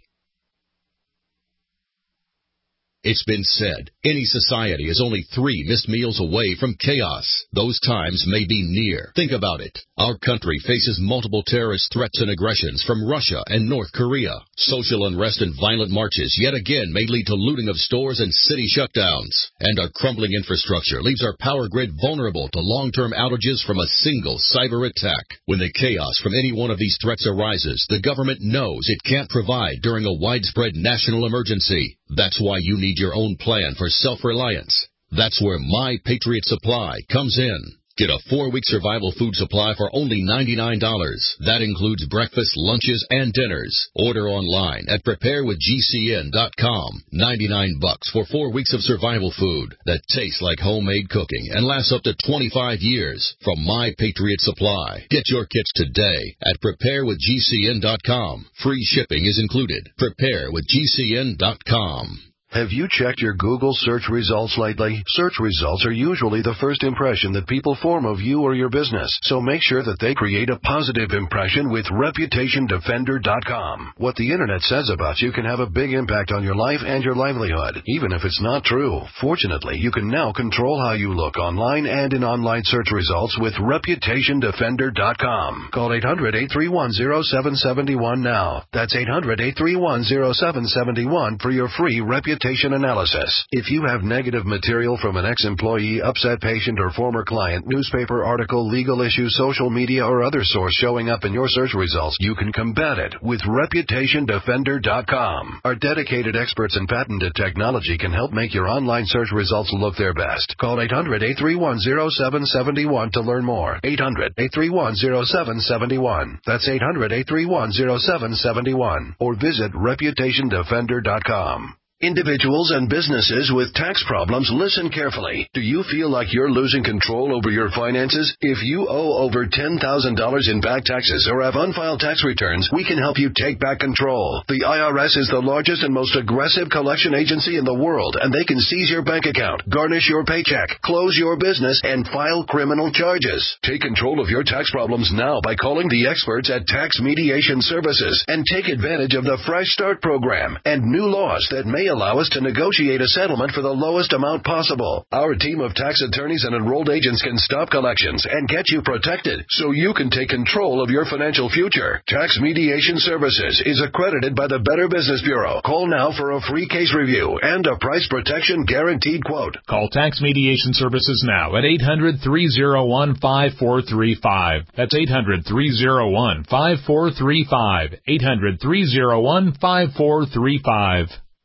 It's been said, any society is only three missed meals away from chaos. Those times may be near. Think about it. Our country faces multiple terrorist threats and aggressions from Russia and North Korea. Social unrest and violent marches yet again may lead to looting of stores and city shutdowns. And our crumbling infrastructure leaves our power grid vulnerable to long-term outages from a single cyber attack. When the chaos from any one of these threats arises, the government knows it can't provide during a widespread national emergency. That's why you need your own plan for self-reliance. That's where My Patriot Supply comes in. Get a four-week survival food supply for only ninety-nine dollars. That includes breakfast, lunches, and dinners. Order online at prepare with G C N dot com. ninety-nine bucks for four weeks of survival food that tastes like homemade cooking and lasts up to twenty-five years from My Patriot Supply. Get your kits today at prepare with G C N dot com. Free shipping is included. prepare with G C N dot com. Have you checked your Google search results lately? Search results are usually the first impression that people form of you or your business, so make sure that they create a positive impression with reputation defender dot com. What the internet says about you can have a big impact on your life and your livelihood, even if it's not true. Fortunately, you can now control how you look online and in online search results with reputation defender dot com. Call eight hundred, eight three one, zero seven seven one now. That's eight hundred, eight three one, zero seven seven one for your free reputation analysis. If you have negative material from an ex-employee, upset patient, or former client, newspaper article, legal issue, social media, or other source showing up in your search results, you can combat it with reputation defender dot com. Our dedicated experts in patented technology can help make your online search results look their best. Call eight hundred, eight three one, zero seven seven one to learn more. eight hundred, eight three one, zero seven seven one. That's eight hundred, eight three one, zero seven seven one. Or visit reputation defender dot com. Individuals and businesses with tax problems, listen carefully. Do you feel like you're losing control over your finances? If you owe over ten thousand dollars in back taxes or have unfiled tax returns, we can help you take back control. The I R S is the largest and most aggressive collection agency in the world, and they can seize your bank account, garnish your paycheck, close your business, and file criminal charges. Take control of your tax problems now by calling the experts at Tax Mediation Services and take advantage of the Fresh Start program and new laws that may allow us to negotiate a settlement for the lowest amount possible. Our team of tax attorneys and enrolled agents can stop collections and get you protected so you can take control of your financial future. Tax Mediation Services is accredited by the Better Business Bureau. Call now for a free case review and a price protection guaranteed quote. Call Tax Mediation Services now at eight hundred, three oh one, five four three five. That's eight hundred, three oh one, five four three five. eight hundred, three oh one, five four three five.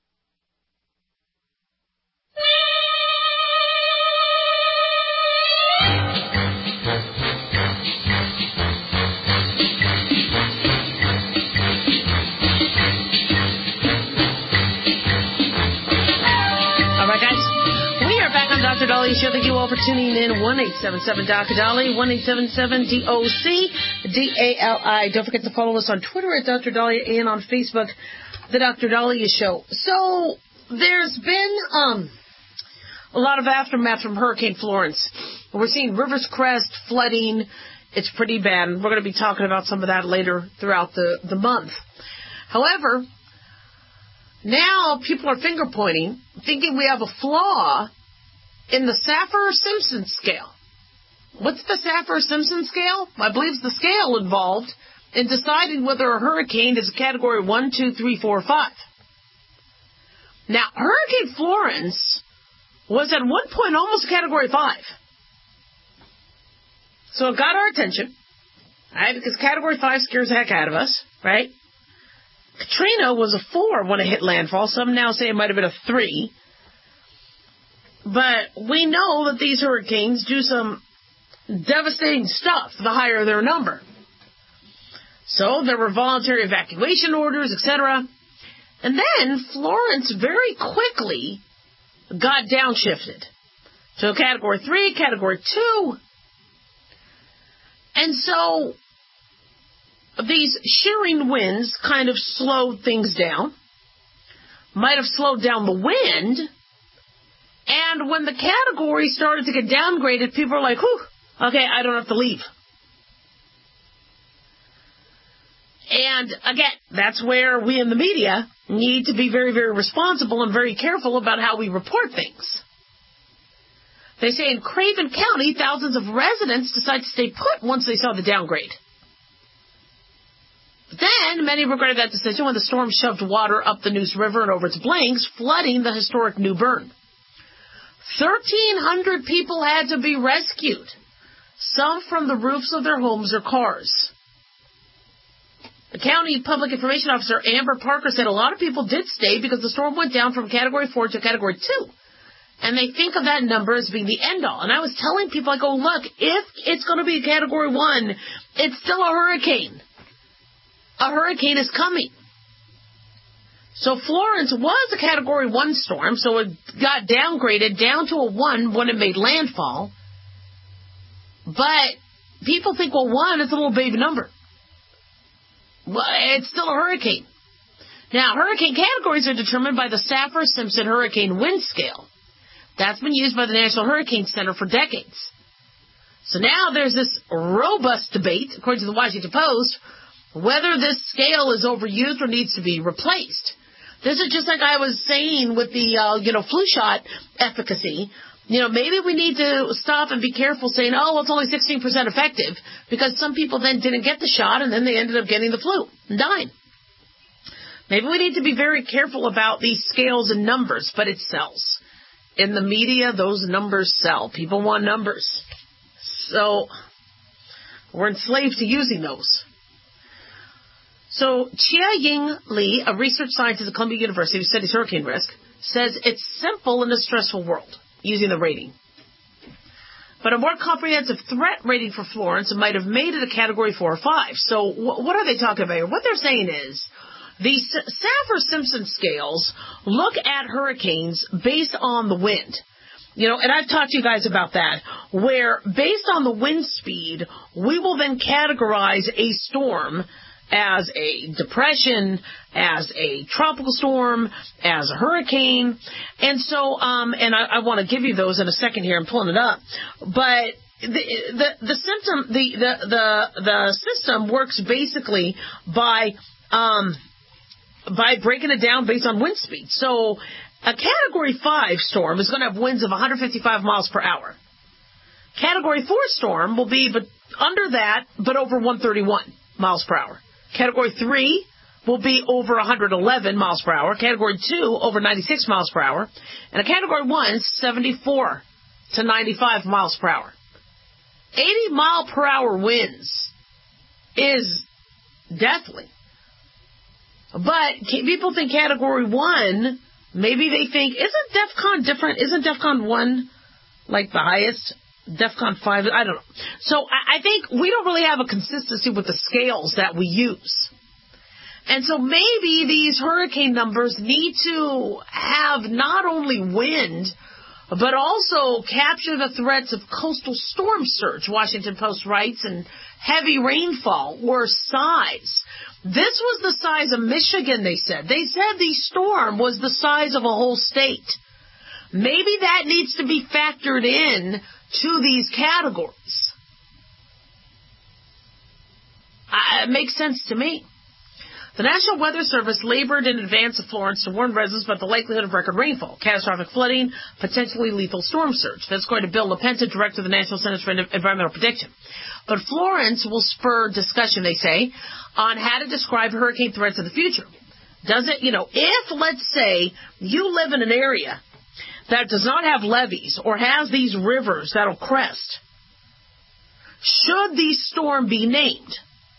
Doctor Dolly Show. Thank you all for tuning in. one eight seven seven Doctor Dolly, one eight seven seven D O C D A L I. Don't forget to follow us on Twitter at Doctor Dolly and on Facebook, The Doctor Dolly Show. So there's been um, a lot of aftermath from Hurricane Florence. We're seeing rivers crest, flooding. It's pretty bad. We're going to be talking about some of that later throughout the, the month. However, now people are finger pointing, thinking we have a flaw in the Saffir-Simpson scale. What's the Saffir-Simpson scale? I believe it's the scale involved in deciding whether a hurricane is a category one, two, three, four, five. Now, Hurricane Florence was at one point almost a Category five. So it got our attention, right? Because Category five scares the heck out of us, right? Katrina was a four when it hit landfall. Some now say it might have been a three. But we know that these hurricanes do some devastating stuff the higher their number. So there were voluntary evacuation orders, et cetera. And then Florence very quickly got downshifted to a Category three, Category two. And so these shearing winds kind of slowed things down, might have slowed down the wind, and when the category started to get downgraded, people were like, whew, okay, I don't have to leave. And again, that's where we in the media need to be very, very responsible and very careful about how we report things. They say in Craven County, thousands of residents decided to stay put once they saw the downgrade. But then, many regretted that decision when the storm shoved water up the Neuse River and over its banks, flooding the historic New Bern. thirteen hundred people had to be rescued, some from the roofs of their homes or cars. The county public information officer, Amber Parker, said a lot of people did stay because the storm went down from Category four to Category two. And they think of that number as being the end-all. And I was telling people, I go, look, if it's going to be a Category one, it's still a hurricane. A hurricane is coming. So Florence was a Category one storm, so it got downgraded down to a one when it made landfall. But people think, well, one, it's a little baby number. Well, it's still a hurricane. Now, hurricane categories are determined by the Saffir-Simpson Hurricane Wind Scale. That's been used by the National Hurricane Center for decades. So now there's this robust debate, according to the Washington Post, whether this scale is overused or needs to be replaced. This is just like I was saying with the, uh, you know, flu shot efficacy. You know, maybe we need to stop and be careful saying, oh, well, it's only sixteen percent effective, because some people then didn't get the shot and then they ended up getting the flu and dying. Maybe we need to be very careful about these scales and numbers, but it sells. In the media, those numbers sell. People want numbers. So we're enslaved to using those. So Chia-Ying Lee, a research scientist at Columbia University who studies hurricane risk, says it's simple in a stressful world, using the rating. But a more comprehensive threat rating for Florence might have made it a Category four or five. So wh- what are they talking about here? What they're saying is the Saffir-Simpson scales look at hurricanes based on the wind. You know, and I've talked to you guys about that, where based on the wind speed, we will then categorize a storm as a depression, as a tropical storm, as a hurricane. And so, um, and I, I want to give you those in a second here. I'm pulling it up. But the the, the symptom, the, the, the, the system works basically by, um, by breaking it down based on wind speed. So a Category five storm is going to have winds of one hundred fifty-five miles per hour. Category four storm will be but under that, but over one hundred thirty-one miles per hour. Category three will be over one hundred eleven miles per hour. Category two, over ninety-six miles per hour. And a Category one, seventy-four to ninety-five miles per hour. eighty mile per hour winds is deathly. But people think Category one, maybe they think, isn't DEFCON different? Isn't DEFCON one like the highest? DEFCON five, I don't know. So I think we don't really have a consistency with the scales that we use. And so maybe these hurricane numbers need to have not only wind, but also capture the threats of coastal storm surge, Washington Post writes, and heavy rainfall or size. This was the size of Michigan, they said. They said the storm was the size of a whole state. Maybe that needs to be factored in to these categories. Uh, it makes sense to me. The National Weather Service labored in advance of Florence to warn residents about the likelihood of record rainfall, catastrophic flooding, potentially lethal storm surge. That's according to Bill LaPenta, director of the National Center for Environmental Prediction. But Florence will spur discussion, they say, on how to describe hurricane threats of the future. Does it, you know, if, let's say, you live in an area that does not have levees or has these rivers that'll crest, should the storm be named?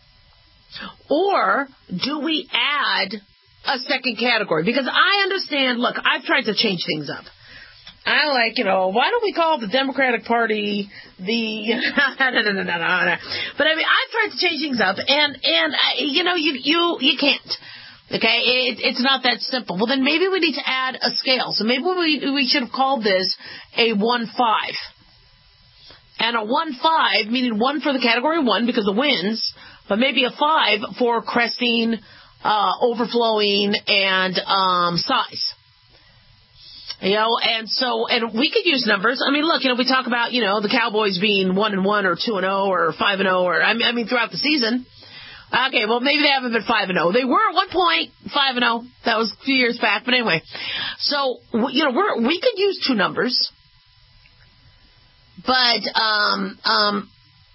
Or do we add a second category? Because I understand, look, I've tried to change things up. I like, you know, why don't we call the Democratic Party the, no, no, no, no, no, no. But I mean, I've tried to change things up, and, and uh, you know, you, you, you can't. Okay, it, it's not that simple. Well, then maybe we need to add a scale. So maybe we, we should have called this a one five. And a one five, meaning one for the category one because of winds, but maybe a five for cresting, uh, overflowing, and um, size. You know, and so, and we could use numbers. I mean, look, you know, we talk about, you know, the Cowboys being one and one or two and oh or five and oh or, I mean, I mean, throughout the season. Okay, well, maybe they haven't been five and oh. They were at one point five and oh. That was a few years back. But anyway, so, you know, we're, we could use two numbers. But, um, um,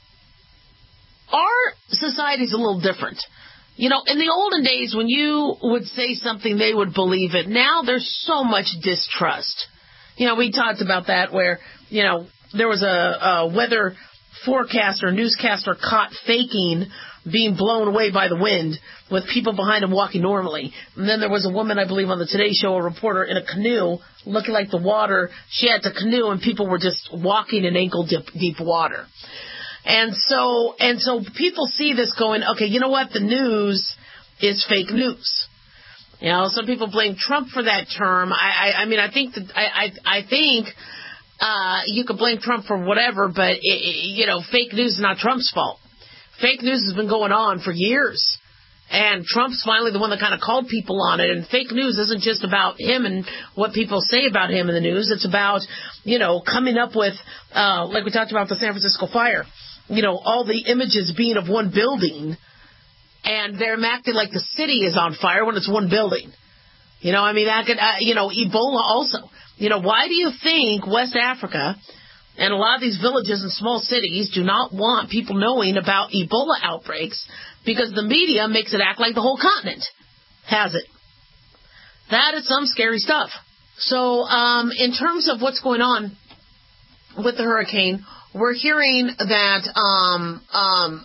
our society's a little different. You know, in the olden days, when you would say something, they would believe it. Now there's so much distrust. You know, we talked about that where, you know, there was a, a weather forecaster, newscaster caught faking being blown away by the wind with people behind him walking normally. And then there was a woman, I believe, on the Today Show, a reporter in a canoe looking like the water. She had the canoe and people were just walking in ankle deep, deep water. And so, and so people see this going, okay, you know what? The news is fake news. You know, some people blame Trump for that term. I, I, I mean, I think that, I, I, I think, uh, you could blame Trump for whatever, but it, it, you know, fake news is not Trump's fault. Fake news has been going on for years. And Trump's finally the one that kind of called people on it. And fake news isn't just about him and what people say about him in the news. It's about, you know, coming up with, uh, like we talked about the San Francisco fire. You know, all the images being of one building, and they're acting like the city is on fire when it's one building. You know, I mean, that could, uh, you know, Ebola also. You know, why do you think West Africa and a lot of these villages and small cities do not want people knowing about Ebola outbreaks? Because the media makes it act like the whole continent has it. That is some scary stuff. So, um, in terms of what's going on with the hurricane, we're hearing that um, um,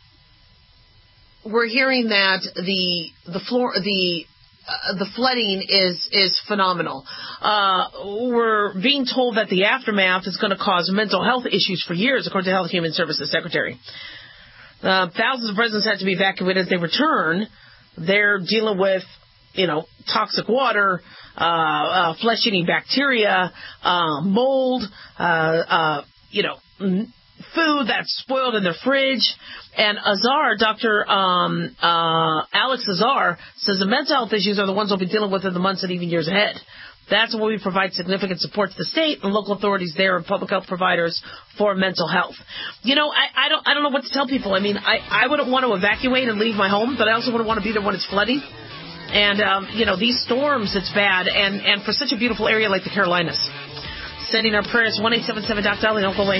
we're hearing that the the floor the uh, the flooding is is phenomenal. Uh, we're being told that the aftermath is going to cause mental health issues for years, according to Health and Human Services Secretary. Uh, thousands of residents had to be evacuated as they return. They're dealing with, you know, toxic water, uh, uh, flesh-eating bacteria, uh, mold, uh, uh, you know, food that's spoiled in their fridge. And Azar, Doctor Um, uh, Alex Azar, says the mental health issues are the ones we'll be dealing with in the months and even years ahead. That's why we provide significant support to the state and local authorities there and public health providers for mental health. You know, I, I don't I don't know what to tell people. I mean, I, I wouldn't want to evacuate and leave my home, but I also wouldn't want to be there when it's flooding. And, um, you know, these storms, it's bad. And, and for such a beautiful area like the Carolinas. Sending our prayers, one eight seven seven Doc Dolly, don't go away.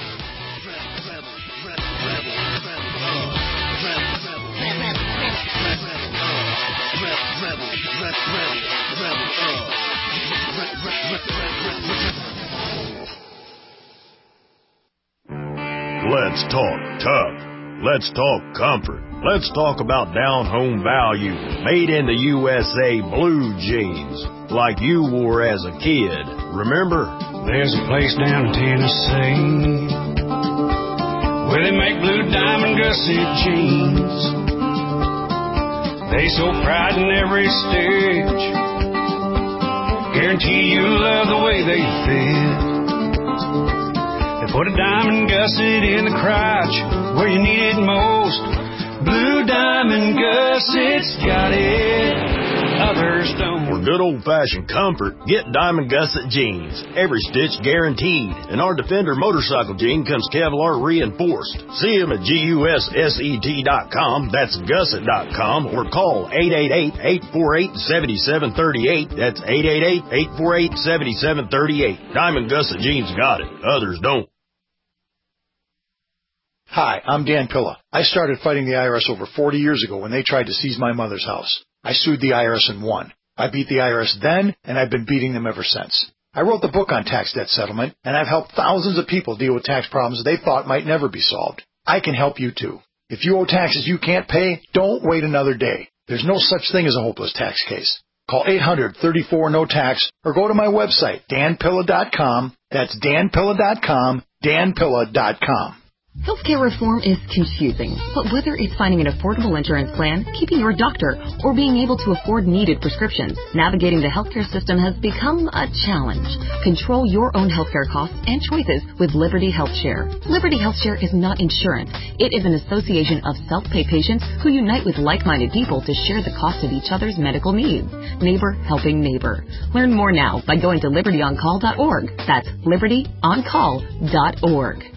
Let's talk tough. Let's talk comfort. Let's talk about down-home value, made in the U S A blue jeans, like you wore as a kid. Remember? There's a place down in Tennessee where they make blue diamond gusset jeans. They so pride in every stitch, guarantee you love the way they fit. Put a diamond gusset in the crotch where you need it most. Blue diamond gussets got it, others don't. For good old-fashioned comfort, get Diamond Gusset jeans. Every stitch guaranteed. And our Defender motorcycle jean comes Kevlar reinforced. See them at gusset dot com. That's gusset dot com. Or call eight eight eight, eight four eight, seven seven three eight. That's eight eight eight, eight four eight, seven seven three eight. Diamond Gusset jeans got it, others don't. Hi, I'm Dan Pilla. I started fighting the I R S over forty years ago when they tried to seize my mother's house. I sued the I R S and won. I beat the I R S then, and I've been beating them ever since. I wrote the book on tax debt settlement, and I've helped thousands of people deal with tax problems they thought might never be solved. I can help you too. If you owe taxes you can't pay, don't wait another day. There's no such thing as a hopeless tax case. Call eight hundred, thirty-four, no tax or go to my website, dan pilla dot com. That's dan pilla dot com, dan pilla dot com. Healthcare reform is confusing, but whether it's finding an affordable insurance plan, keeping your doctor, or being able to afford needed prescriptions, navigating the healthcare system has become a challenge. Control your own healthcare costs and choices with Liberty HealthShare. Liberty HealthShare is not insurance. It is an association of self-pay patients who unite with like-minded people to share the cost of each other's medical needs. Neighbor helping neighbor. Learn more now by going to liberty on call dot org. That's liberty on call dot org.